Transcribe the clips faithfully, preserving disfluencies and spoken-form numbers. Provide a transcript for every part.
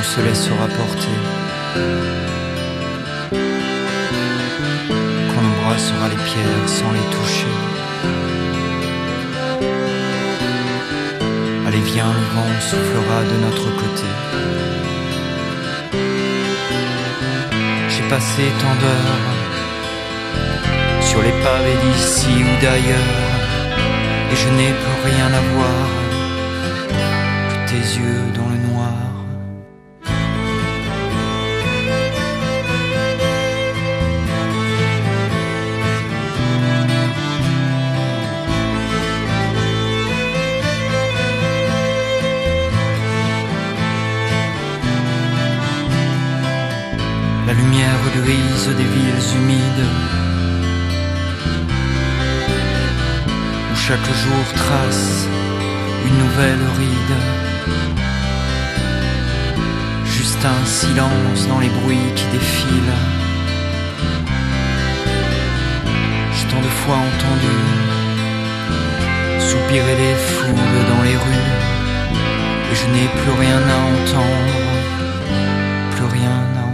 se laissera porter, qu'on embrassera les pierres sans les toucher. Allez viens, le vent soufflera de notre côté. J'ai passé tant d'heures sur les pavés d'ici ou d'ailleurs, et je n'ai plus rien à voir que tes yeux dans le noir. La lumière grise des villes humides, où chaque jour trace une nouvelle ride. Juste un silence dans les bruits qui défilent. J'ai tant de fois entendu soupirer les foules dans les rues, et je n'ai plus rien à entendre, plus rien à entendre.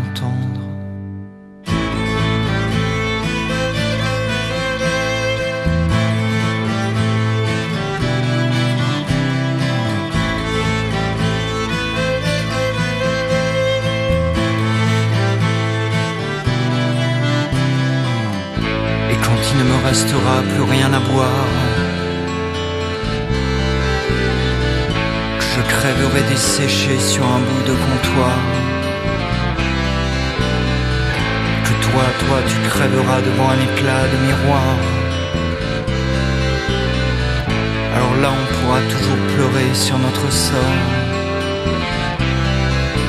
Il ne me restera plus rien à boire, que je crèverai desséché sur un bout de comptoir, que toi, toi tu crèveras devant un éclat de miroir. Alors là on pourra toujours pleurer sur notre sort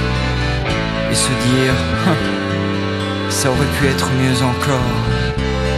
et se dire ça aurait pu être mieux encore.